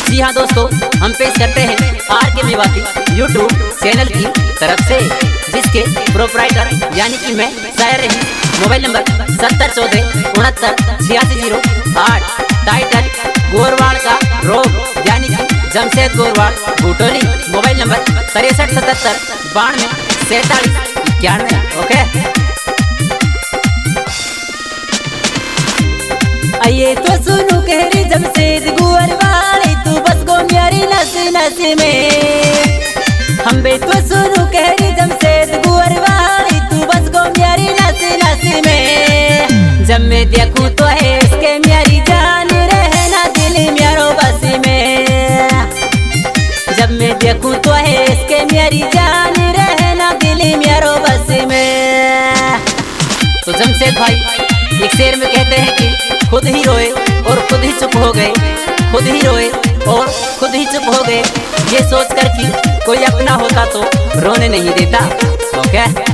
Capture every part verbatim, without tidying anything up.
जी हाँ दोस्तों, हम पेश करते हैं आर के मेवाती यूट्यूब चैनल की तरफ से, जिसके प्रोपराइटर यानी कि मैं शायर रही। मोबाइल नंबर सत्तर चौदह उनहत्तर छियासी जीरो आठ। टाइटल गोरवाड़ का रोग यानी कि जमशेद गोरवाड़ भूटोली। मोबाइल नंबर तिरसठ सतहत्तर बानवे सैतालीस इक्यानवे। ओके, आइए तो सुनो कहरी जमशेद गोरवाड़, तू बस गो मेरी नस नस में। हम बे तो सुनो कहरी जमशेद गोरवाड़, तू बस गो मेरी नस नस में। जब मैं देखूं तो है इसके मेरी जान, रहना दिल मेरो बस में। जब मैं देखूं तो है इसके मेरी जान, रहना दिल मेरो बस में। तो जमशेद भाई एक शेर में कहते हैं कि खुद ही रोए और खुद ही चुप हो गए, खुद ही रोए और खुद ही चुप हो गए, ये सोचकर कि कोई अपना होता तो रोने नहीं देता। ओके,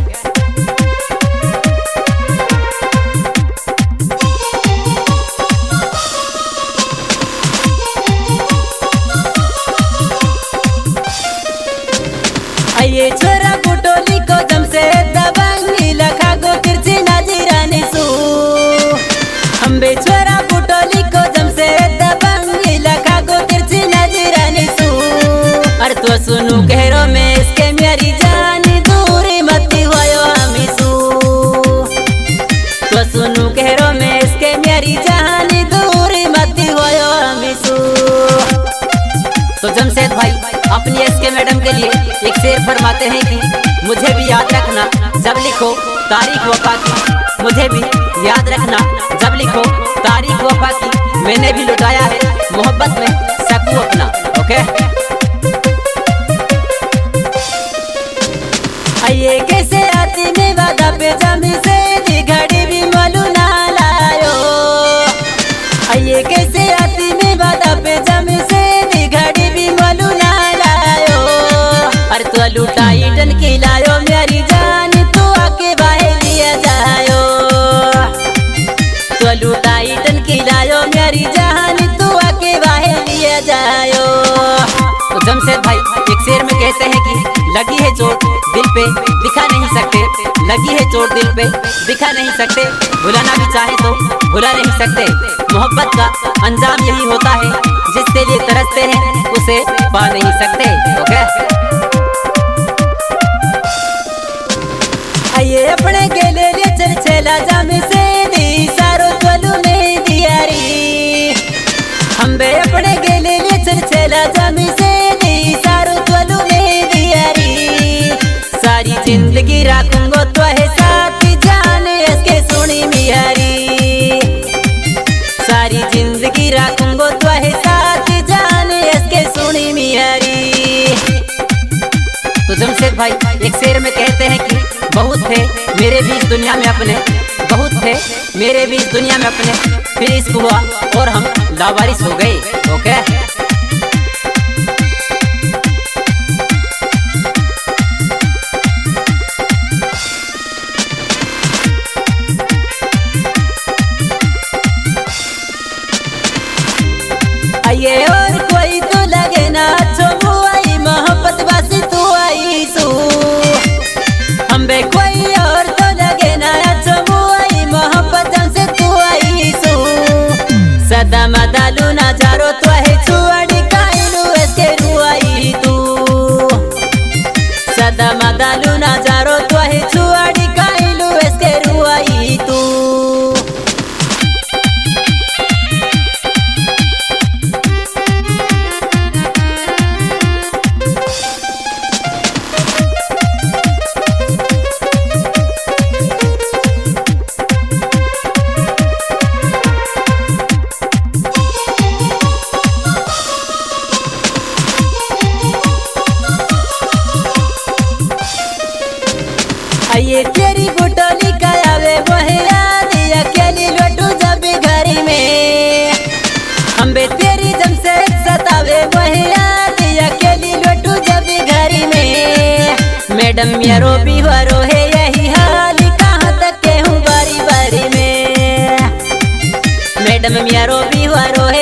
आइए छोरा बुटोली को जमशेद दबंगी लखा गो तिरछी नजरानी सू। हम बे छोरा बुटोली को जमशेद दबंगी लखा गो तिरछी नजरानी सू। और तो सुनू कहरो में इसके मेरी जान, दूरी मत होयो हमी सू। तो सुनू कहरो में इसके मेरी जान, दूरी मत होयो हमी सू। तो जमशेद भाई अपनी एस के मैडम के लिए एक शेर फरमाते हैं कि मुझे भी याद रखना जब लिखो तारीख वफा की, मुझे भी याद रखना जब लिखो तारीख वफा की। मैंने भी लुटाया है मोहब्बत में सकू अपना। ओके, आइए कैसे आती में वादा पे जमशेद घड़ी भी मालू ना लायो। आइए कैसे आती में वादा पे जमशेद घड़ी भी मालू ना लायो। और तो लुटाई टन की लायो मेरी जान, तू आके बाहर लिया जायो। तो लुटाई टन की लायो मेरी जान, तू आके बाहर लिया जायो। तो जमशेद भाई एक शेर में कहते हैं कि लगी है चोट दिल पे दिखा नहीं सकते, लगी है चोट दिल पे दिखा नहीं सकते। भुलाना भी चाहे तो भुला नहीं सकते। मोहब्बत का अंजाम यही होता है, जिसके लिए तरसते हैं उसे पा नहीं सकते। ओके, आइए अपने गेले ले चल चला जमशेद सारो तोलू नहीं दियारी। हम बे अपने गेले ले चल चला जमशेद सारो तोलू नहीं दियारी। सारी जिंदगी रखूंगो तो है साथ जान इसके सुनी मियारी। सारी जिंदगी रखूंगो तो है साथ जान इसके सुनी मियारी। तो जमशेद भाई एक शेर में कहते हैं कि बहुत थे मेरे बीच दुनिया में अपने, बहुत थे मेरे बीच दुनिया में अपने, फिर इश्क हुआ और हम लावारिस हो गए। ओके, आइए और कोई तो लगे ना छो आई मोहब्बत बस तू आई सू। हम बे कोई और तो लगे ना छो आई मोहब्बत हमसे तू आई सू। सदा मदालू नजारो तो है छुआड़ी काइलू इसके रुआई तू। सदा मदालू नजारो तो है छुआड़ी काइलू इसके रुआई तू। आइए तेरी बुटोली का आवे वही याद, अकेली लौटू जब घर में। हम बे तेरी जमशेद सतावे वही याद, अकेली लौटू जब घर में। मैडम मेरो भी वरो है यही हाल, कहाँ तक के हूँ बारी बारी में। मैडम मेरो भी वरो है